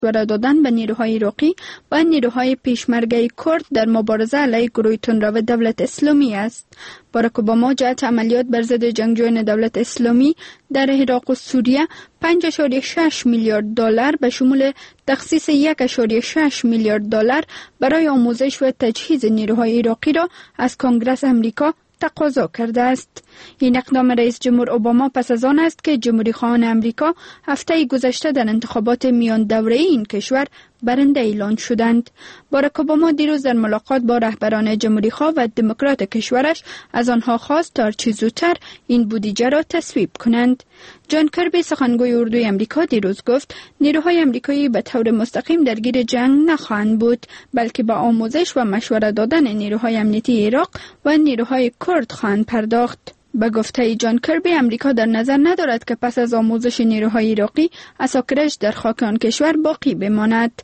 مشوره دادن به نیروهای عراقی و نیروهای پیشمرگه کرد در مبارزه علیه گروه تندرو دولت اسلامی است. باراک اوباما جهت عملیات بر ضد جنگجویان دولت اسلامی در عراق و سوریه 5.6 میلیارد دلار به شمول تخصیص 1.6 میلیارد دلار برای آموزش و تجهیز نیروهای عراقی را از کنگره امریکا تقاضا کرده است. این اقدام رئیس جمهور اوباما پس از آن است که جمهوری خواهان امریکا هفته گذشته در انتخابات میان دوره این کشور برنده اعلان شدند. باراک اوباما دیروز در ملاقات با رهبران جمهوری خواه و دموکرات کشورش از آنها خواست تا هرچه زودتر این بودجه را تصویب کنند. جان کربی سخنگوی اردوی امریکا دیروز گفت نیروهای امریکایی به طور مستقیم درگیر جنگ نخواهند بود، بلکه به آموزش و مشوره دادن نیروهای امنیتی عراق و نیروهای کرد خواهند پرداخت. به گفته جان کربی، امریکا در نظر ندارد که پس از آموزش نیروهای عراقی اساکرش در خاک آن کشور باقی بماند.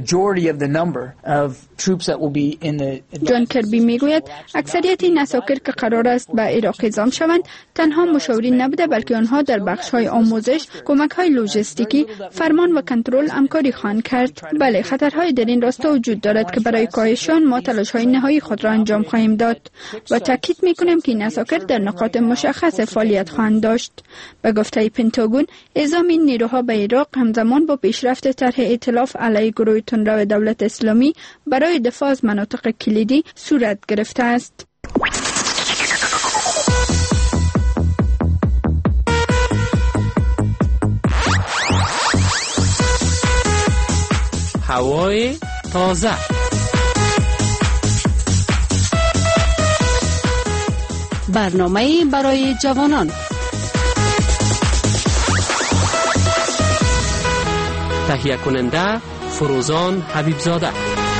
جان کربی میگوید اکثریت این اساکر که قرار است به عراق اعزام شوند تنها مشاورین نبوده، بلکه آنها در بخش‌های آموزش، کمک‌های لوجستیکی، فرمان و کنترل همکاری خواهند کرد. بله، خطرهای در این راستا وجود دارد که برای کاهششان ما تلاش‌های نهایی خود را انجام خواهیم داد و تاکید می‌کنیم که این اساکر در نقاط مشخص فعالیت خواهند داشت. به گفته پنتاگون، اعزام این نیروها به عراق همزمان با پیشرفت طرح ائتلاف علیه گروه تندرو دولت اسلامی برای دفاع از مناطق کلیدی صورت گرفته است. هوای تازه. برنامه برای جوانان. تهیه کننده فروزان حبیبزاده.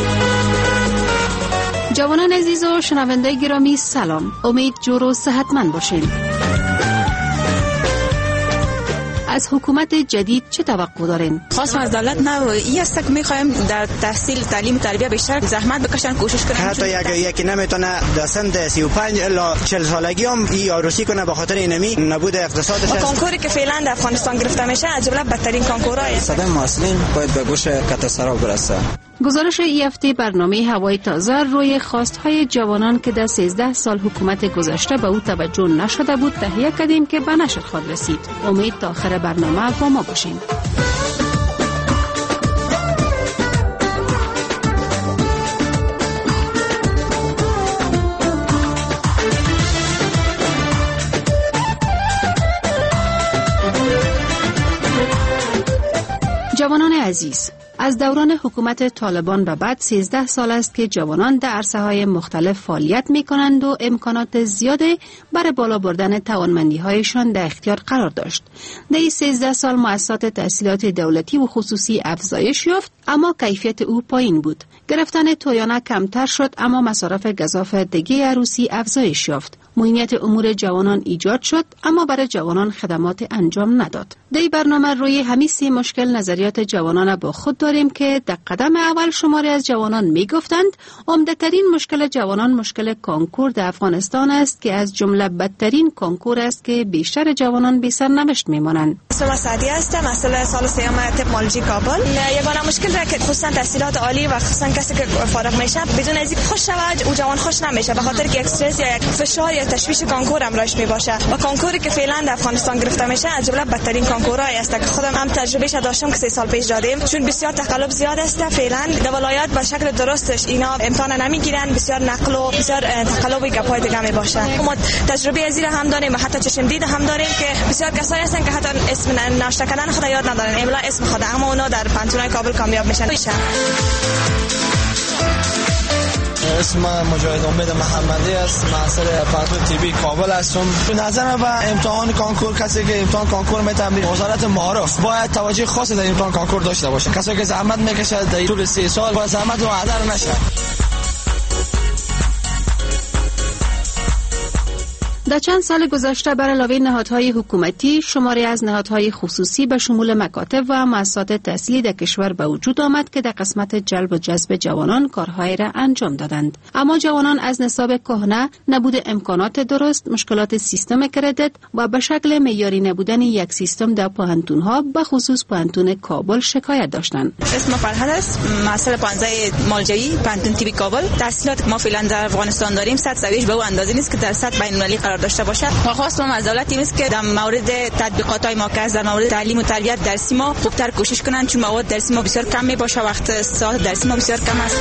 جوانان عزیز و شنونده گرامی سلام، امید جور و صحتمند باشین. از حکومت جدید چه توقع دارین؟ خواستم از دولت این است که می‌خوایم در تحصیل، تعلیم و تربیت بیشتر زحمت بکشن، کوشش کنن. حتی یکی نمیتونه در سن 35 الا 40 سالگی هم عروسی کنه به خاطر اینمی نبود اقتصادش. کنکوری که فعلا در افغانستان گرفته میشه از جمله بدترین کنکورهای صدای مسئولین باید به گوش کاتسارا برسه. گزارش این هفته برنامه هوای تازه روی خواستهای جوانان که در 13 سال حکومت گذشته به او توجه نشده بود تهیه کردیم که به نشر خود رسید. امید تا آخر برنامه با ما باشین. جوانان عزیز، از دوران حکومت طالبان به بعد 13 سال است که جوانان در عرصه‌های مختلف فعالیت می‌کنند و امکانات زیادی برای بالا بردن توانمندی‌هایشان در اختیار قرار داشت. در این 13 سال مؤسسات تحصیلات دولتی و خصوصی افزایش یافت، اما کیفیت او پایین بود. گرفتن تویانه کمتر شد، اما مصارف گزاف دیگه عروسی افزایش یافت. موهنیت امور جوانان ایجاد شد، اما برای جوانان خدمات انجام نداد. در این برنامه روی همین سه مشکل نظریات جوانان با خود داریم که در قدم اول شماری از جوانان میگفتند عمده‌ترین مشکل جوانان مشکل کنکور در افغانستان است که از جمله بدترین کنکور است که بیشتر جوانان بی سرنوشت میمانند. اسم سعدی هستم، مسئول سال سیام تکنولوژی کابل. یگانه مشکل را که خصوصا تحصیلات عالی و خصوصا کسی که فارغ میشه بدون از اینکه خوش شود او جوان خوش نمیشه، به خاطر که استرس یا یک فشار یا تشویش کنکور امراش میباشه و کنکوری که فعلا در افغانستان گرفته میشه از جمله بدترین کنکورایی است که خودم هم تجربهش داشتم که 3 سال پیش دادیم، چون بسیار تقلب زیاد است. فعلا در ولایت به شکل درستش اینا امتحان نمیگیرن، بسیار نقل و بسیار تقلب گپای دیگه میباشه. ما تجربه از این هم داریم و حتی چشم دید هم داریم که بسیار کسایی هستن که حتی اسم ناشته کردن خود یاد ندارن، املا اسم خود، اما اونا در پنتونای کابل کامیاب میشن. اسم مجاهد امید محمدی است، محصل پرتو تیبی کابل هستم. به نظر من امتحان کنکور کسی که امتحان کنکور میتونه وزارت معارف باید توجه خاصی در امتحان کنکور داشته باشه. کسی که زحمت میکشه در طول 3 سال با زحمت و هدر نشه. در چند سال گذشته بر علاوه نهادهای حکومتی، شماری از نهادهای خصوصی به شمول مکاتب و مؤسسات تحصیلی در کشور به وجود آمد که در قسمت جلب و جذب جوانان کارهای را انجام دادند. اما جوانان از نصاب کهنه، نبود امکانات درست، مشکلات سیستم کردیت و به شکل معیاری نبودن یک سیستم در پوهنتون‌ها، به خصوص پوهنتون کابل شکایت داشتند. اسم فرهاد است، محصل 15 مالجوی پوهنتون طبی کابل. تحصیلات که ما فعلا در افغانستان داریم سطحش به اندازه نیست که در سطح بین‌المللی قرار داشته باشد. خواستم از دولت این است که در مورد تطبیقات‌های ما که در مورد تعلیم و تربیت درسی ما خوبتر کوشش کنند، چون مواد درسی ما بسیار کم میباشه، وقت ساعت درسی ما بسیار کم است.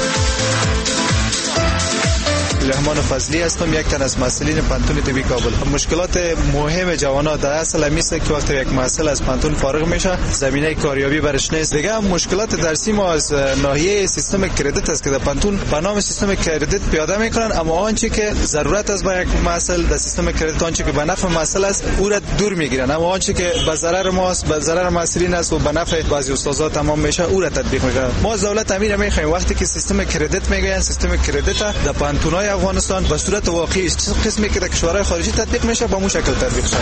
رحمان فضلی هستم، یک تن از مسئولین پانتون طبی کابل. مشکلات مهم جوانان در اصل همیشه که وقتی یک محصل از پانتون فارغ میشه زمینه کاریابی برش نیست. دیگه مشکلات درسی ما از ناحیه سیستم کردیت است که در پانتون به نام سیستم کردیت پیاده میکنن، اما آنچه که ضرورت است با یک محصل در سیستم کردیت، آنچه که به نفع محصل است او را دور میگیرن، اما آنچه که به ضرر ماست، به ضرر محصلین است و به نفع بعضی استادان تمام میشه او را تطبیق میکنن. ما از دولت امیر میخوایم وقتی که سیستم کردیت میگن سیستم کردیت در پانتونای افغانستان به صورت واقعی قسمی که در کشورهای خارجی تطبیق میشه با مو شکل تطبیق شه.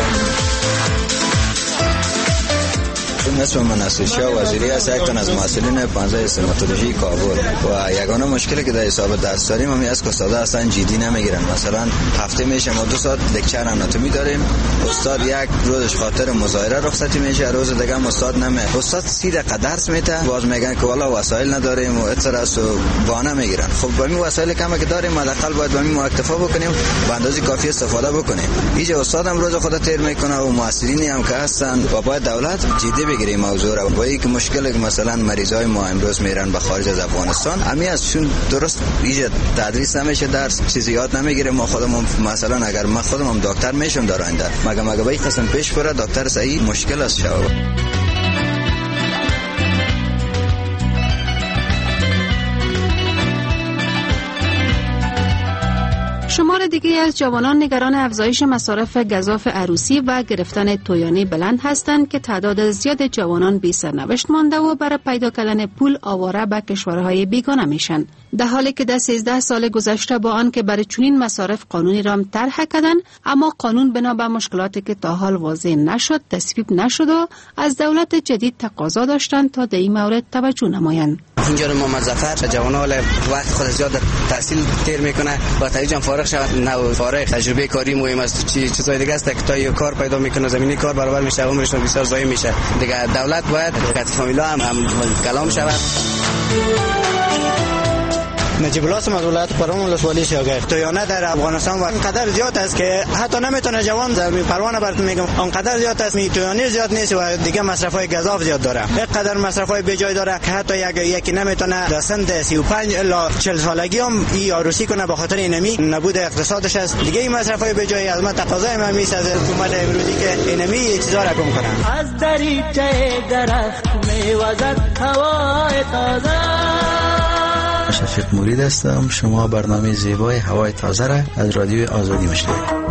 اسم من نصیرشاه وزیری است، یک تن از مسئولین 15 استوماتولوژی کابل. و یگانه مشکلی که در حساب درس داریم همین است که استادا اصلا جدی نمیگیرن. مثلا هفته میشه ما 2 ساعت لکچر آناتومی داریم، استاد یک روزش خاطر مظاهره رخصتی میشه، روز دیگه استاد نمیاد. استاد 30 دقیقه درس میده، باز میگن که والا وسایل نداریم و اتراس و بهانه میگیرن. خب با این وسایل کمی که داریم حداقل باید با این اکتفا بکنیم، به اندازه کافی استفاده بکنیم. اینجا استاد هم روز خود تیر میکنه و مسئولینی هم که هستن و باید دولت جدی بگیره موضوع را. با اینکه مشکلی که مثلا مریضای ما امروز میرن به خارج از افغانستان، همین از چون درست اینجا تدریس نمیشه، درس چیزی یاد نمیگیره. ما خودمون مثلا اگر من خودم هم دکتر میشم در آینده، مگه به این قسم پیش بره دکتر صحیح مشکل است شو. شمار دیگه از جوانان نگران افزایش مصارف گزاف عروسی و گرفتن تویانی بلند هستند که تعداد زیاد جوانان بی سرنوشت مانده و برای پیدا کردن پول آواره به کشورهای بیگانه میشن. در حالی که در 13 سال گذشته با آن که برای چنین مصارف قانونی را طرح کردند، اما قانون بنا به مشکلاتی که تا حال واضح نشد تصویب نشد و از دولت جدید تقاضا داشتند تا در این مورد توجه نمایند. اینجا محمد ظفر جوانان وقت خود زیاد تحصیل تیر میکنه با تدریج فارغ شود، نه فارغ تجربه کاری مهم است، چیزای دیگه است که تا یه کار پیدا میکنه زمینی کار برابر میشه، عمرشون بسیار ضایع میشه. دیگه دولت باید کت فامیلا هم کلام شود. نجیب الله از ولایت پرون ولسوالی شاگرد. تویانه در افغانستان اونقدر زیاد است که حتی نمیتونه جوان زمین پروانه براتون میگم اونقدر زیاد است، تویانی زیاد نیست و دیگه مصرفای گزاف زیاد داره، اینقدر مصرفای بیجای داره که حتی یکی نمیتونه در سن 35 الا 40 سالگی هم ای عروسی کنه به خاطر اینمی نبود اقتصادش است. دیگه این مصرفای بیجای از من تقاضای من میشه از حکومت امروزی که اینمی چیزا را کم کنه. از دریچه درخت میوزد هوای تازه. شفیق مرید هستم. شما برنامه زیبای هوای تازه را از رادیو آزادی میشنوید.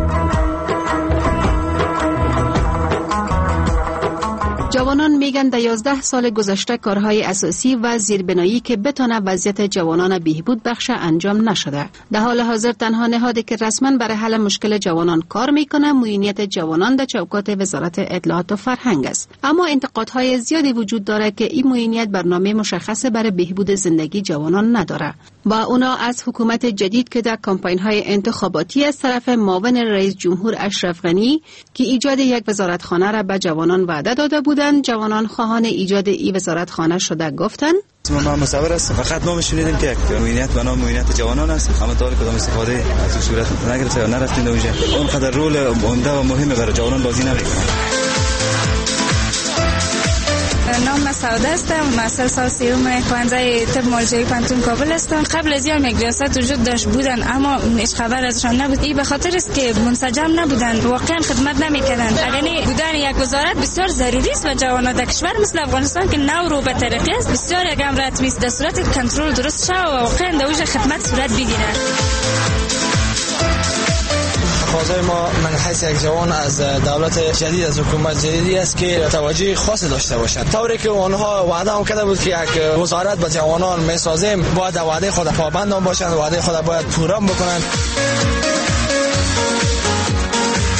جوانان میگن در 11 سال گذشته کارهای اساسی و زیربنایی که بتونه وضعیت جوانان بهبود بخش انجام نشده. در حال حاضر تنها نهادی که رسما برای حل مشکل جوانان کار میکنه معینیت جوانان در چوکات وزارت اطلاعات و فرهنگ است. اما انتقادهای زیادی وجود داره که این معینیت برنامه مشخص برای بهبود زندگی جوانان نداره. با اونا از حکومت جدید که در کمپاین‌های انتخاباتی از طرف معاون رئیس جمهور اشرف غنی که ایجاد یک وزارتخانه را به جوانان وعده داده بودند، جوانان خواهان ایجاد این وزارتخانه شده گفتند. ما مصور است، فقط ما میشنیدیم که معینیت به نام معینیت جوانان است، اما تا حالا کدام استفاده از این صورت نگرفته یا نرفتیم اونجا. اونقدر رول عمده و مهمه برای جوانان بازی نمیکنه. نام سعاده هستم، مسئول سال سیوم 15 طب مالجوی پانتون کابل هستم. قبل از این یک ریاست وجود داشت بودن اما هیچ خبر ازشان نبود. این به خاطر است که منسجم نبودن، واقعا خدمت نمیکردند. اگر بودن یک وزارت بسیار ضروری است و جوانان در کشور مثل افغانستان که نو رو به ترقی است بسیار یک امر حتمی است. در صورت کنترل درست شود و واقعا در اوج خدمت صورت بگیرد. تقاضای ما من حیث یک جوان از دولت جدید، از حکومت جدیدی است که توجه خاصی داشته باشند. طوری که آنها وعده هم کرده بود که یک وزارت به جوانان میسازیم، باید وعده خود پابند باشند، وعده خود باید پورا بکنند.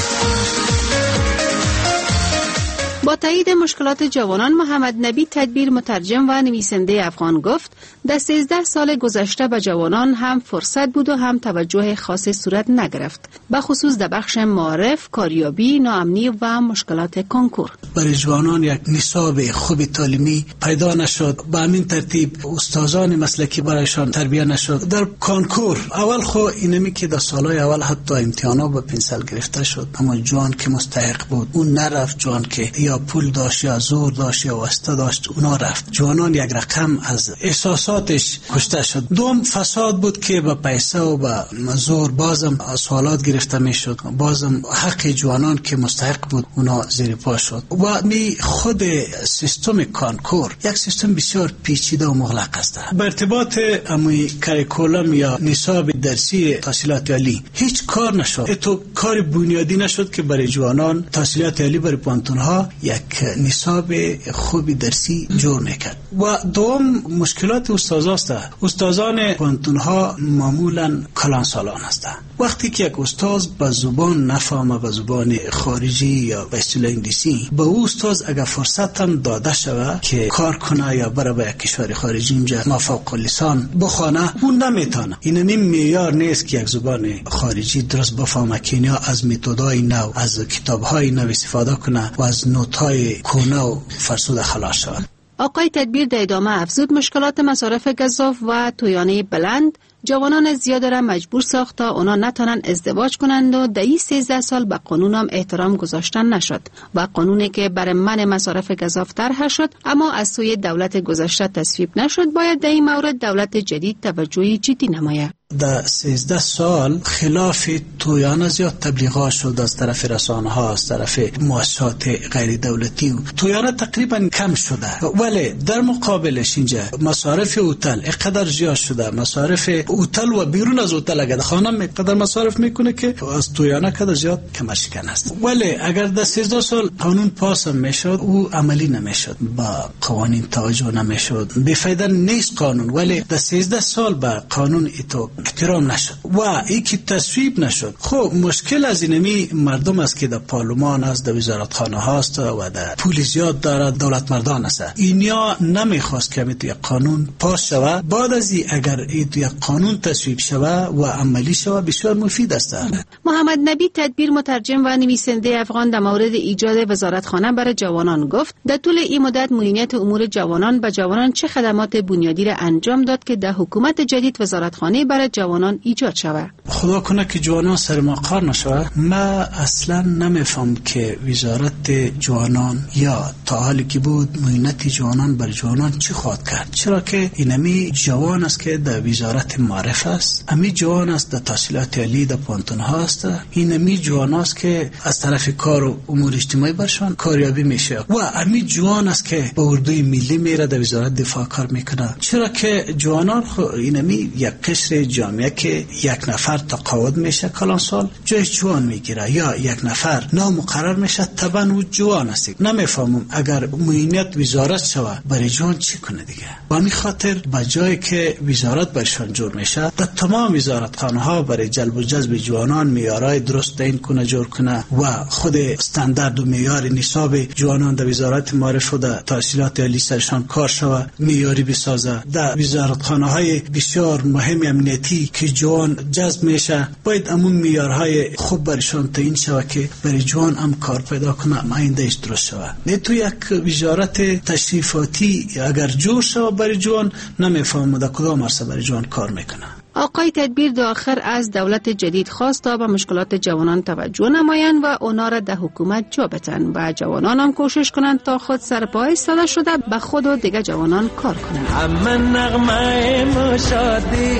با تایید مشکلات جوانان، محمد نبی تدبیر مترجم و نویسنده افغان گفت در 13 سال گذشته به جوانان هم فرصت بود و هم توجه خاصی صورت نگرفت، به خصوص در بخش معارف، کاریابی، ناامنی و مشکلات کنکور. برای جوانان یک نصاب خوب تعلیمی پیدا نشد، به همین ترتیب استادان مسلکی برایشان تربیت نشد. در کنکور اول خو اینمی که در سالهای اول حتی امتحانا به پنسل گرفته شد، اما جوان که مستحق بود اون نرفت، جوان که یا پول داشت یا زور داشت یا واسطه داشت اونا رفت. جوانان یک رقم از احساساتش کشته شد. دوم فساد بود که با پیسه و با زور بازم سوالات گرفته میشد، بازم حق جوانان که مستحق بود اونا زیر پا شد. و می خود سیستم کنکور یک سیستم بسیار پیچیده و مغلق است. به ارتباط امی کریکولم یا نصاب درسی تحصیلات عالی هیچ کار نشد. اتو کار بنیادی نشد که برای جوانان تحصیلات عالی برای پانتونها یک نصاب خوبی درسی جور میکرد. و دوم مشکلات استاداست. استادان پانتونها معمولا کلان سالان هستند. وقتی که یک استاد به زبان نفهمه، به زبان خارجی یا به اصطلاح انگلیسی، به او استاد اگر فرصت هم داده شود که کار کنه یا بره به یک کشور خارجی اونجا مافوق لیسان بخونه، اون نمیتونه. این معیار نیست که یک زبان خارجی درست بفهمه که اینا از متدای نو، از کتاب‌های نو استفاده کنه و از نوت‌های کهنه و فرسوده خلاص شود. آقای تدبیر در ادامه افزود مشکلات مصارف گزاف و تویانه بلند جوانان زیاد را مجبور ساخت تا اونا نتونن ازدواج کنند و در این 13 سال به قانون هم احترام گذاشتن نشد و قانونی که برای منع مصارف گزاف طرح شد اما از سوی دولت گذشته تصویب نشد، باید در این مورد دولت جدید توجهی جدی نماید. در 13 سال خلاف تویانه زیاد تبلیغات شد از طرف رسانه ها، از طرف مؤسسات غیر دولتی. تویانه تقریبا کم شده، ولی در مقابلش اینجا مصارف هتل اقدر زیاد شده. مصارف هتل و بیرون از هتل اگر خانه مقدار مصارف میکنه که از تویانه قدر زیاد کمشکن است. ولی اگر در 13 سال قانون پاس میشد او عملی نمیشد، با قوانین توجه نمیشد. بفایده نیست قانون، ولی در 13 سال با قانون ایتو احترام نشد و ای که تصویب نشد. خب مشکل از اینمی مردم است که در پارلمان است، در وزارتخانه هاست و در پول زیاد دارد، دولت مردان است. اینیا نمیخواست که یک قانون پاس شود. بعد از این اگر یک قانون تصویب شود و عملی شود بسیار مفید است. محمد نبی تدبیر مترجم و نویسنده افغان در مورد ایجاد وزارتخانه برای جوانان گفت در طول این مدت مدیریت امور جوانان به جوانان چه خدمات بنیادی را انجام داد که در حکومت جدید وزارتخانه برای جوانان ایجاد شود. خدا کنه که جوانان سر ما کار نشود. ما اصلا نمیفهم که وزارت جوانان یا تا حالی که بود مدیریت جوانان برای جوانان چی خواهد کرد، چرا که اینمی جوان است که در وزارت معارف است، امی جوان است در تحصیلات عالی در پانتون هاست، اینمی جوان است که از طرف کار و امور اجتماعی برشان کاریابی میشه و امی جوان است که با اردوی ملی میره در وزارت دفاع کار میکنه، چرا که جوانان اینمی یک قشر جامعه که یک نفر تقاعد میشه کلان سال جای جوان میگیره یا یک نفر نامقرر میشه طبعا او جوان است. نمیفهمم اگر معینیت وزارت شود برای جوان چی کنه دیگه. با همین خاطر با جایی که وزارت برشان جور میشه در تمام وزارتخانه ها برای جلب و جذب جوانان معیارهای درست تعیین کنه، جور کنه و خود استاندارد و معیار نصاب جوانان در وزارت معارف و در تحصیلات عالی سرشان کار شود معیاری بسازه. در وزارتخانه های بسیار مهم امنیتی که جوان جذب میشه باید همون معیارهای خوب برشان تعیین شود که برای جوان هم کار پیدا کنه، آیندهش درست شود. نه تو یک وزارت تشریفاتی اگر جور شود برای جوان نمیفهمم در کدام عرصه برای جوان کار میکنه. آقای تدبیر در آخر از دولت جدید خواست تا به مشکلات جوانان توجه نمایند و اونا را در حکومت جا بتن و جوانان هم کوشش کنند تا خود سر پا ایستاده شده به خود و دیگه جوانان کار کنند. من نغمه مشادی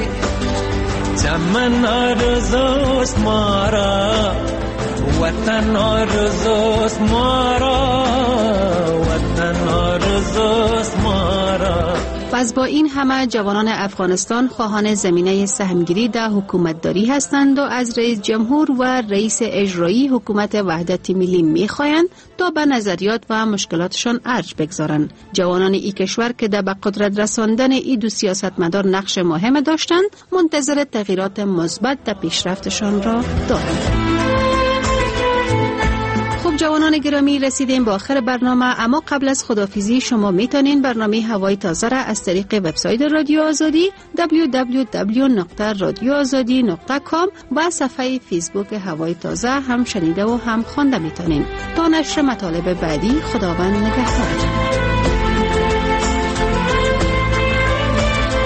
چمن آرزوست مارا وطن آرزوست مارا وطن آرزوست مارا. پس با این همه جوانان افغانستان خواهان زمینه سهمگیری در حکومتداری هستند و از رئیس جمهور و رئیس اجرایی حکومت وحدت ملی می‌خواهند تا به نظریات و مشکلاتشان ارج بگذارند. جوانان این کشور که در به قدرت رساندن این دو سیاستمدار نقش مهم داشتند منتظر تغییرات مثبت در پیشرفتشان را دارند. خب جوانان گرامی، رسیدیم با آخر برنامه، اما قبل از خداحافظی شما میتونین برنامه هوای تازه را از طریق وبسایت رادیو آزادی www.radioazadi.com و صفحه فیسبوک هوای تازه هم شنیده و هم خوانده میتونین. تا نشر مطالب بعدی، خداوند نگهدار.